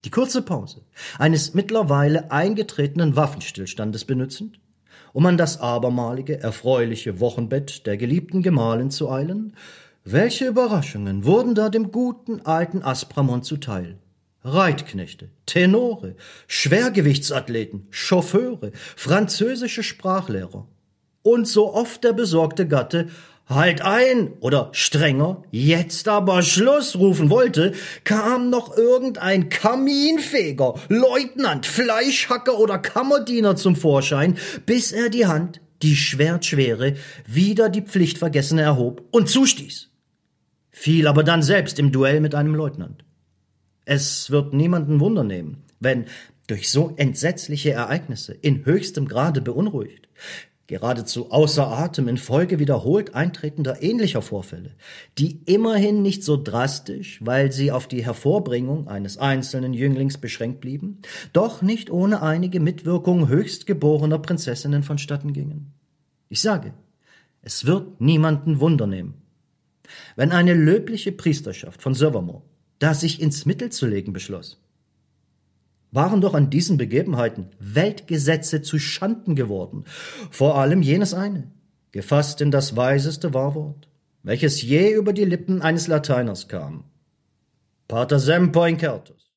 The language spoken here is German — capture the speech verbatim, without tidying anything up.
Die kurze Pause eines mittlerweile eingetretenen Waffenstillstandes benützend, um an das abermalige, erfreuliche Wochenbett der geliebten Gemahlin zu eilen, welche Überraschungen wurden da dem guten alten Aspramont zuteil? Reitknechte, Tenore, Schwergewichtsathleten, Chauffeure, französische Sprachlehrer. Und so oft der besorgte Gatte »Halt ein« oder strenger »Jetzt aber Schluss« rufen wollte, kam noch irgendein Kaminfeger, Leutnant, Fleischhacker oder Kammerdiener zum Vorschein, bis er die Hand, die schwertschwere, wieder die Pflichtvergessene erhob und zustieß. Fiel aber dann selbst im Duell mit einem Leutnant. Es wird niemanden Wunder nehmen, wenn, durch so entsetzliche Ereignisse, in höchstem Grade beunruhigt, geradezu außer Atem infolge wiederholt eintretender ähnlicher Vorfälle, die immerhin nicht so drastisch, weil sie auf die Hervorbringung eines einzelnen Jünglings beschränkt blieben, doch nicht ohne einige Mitwirkung höchstgeborener Prinzessinnen vonstatten gingen. Ich sage, es wird niemanden Wunder nehmen, wenn eine löbliche Priesterschaft von Silvermore da sich ins Mittel zu legen beschloss. Waren doch an diesen Begebenheiten Weltgesetze zu Schanden geworden, vor allem jenes eine, gefasst in das weiseste Wahrwort, welches je über die Lippen eines Lateiners kam. Pater semper incertus.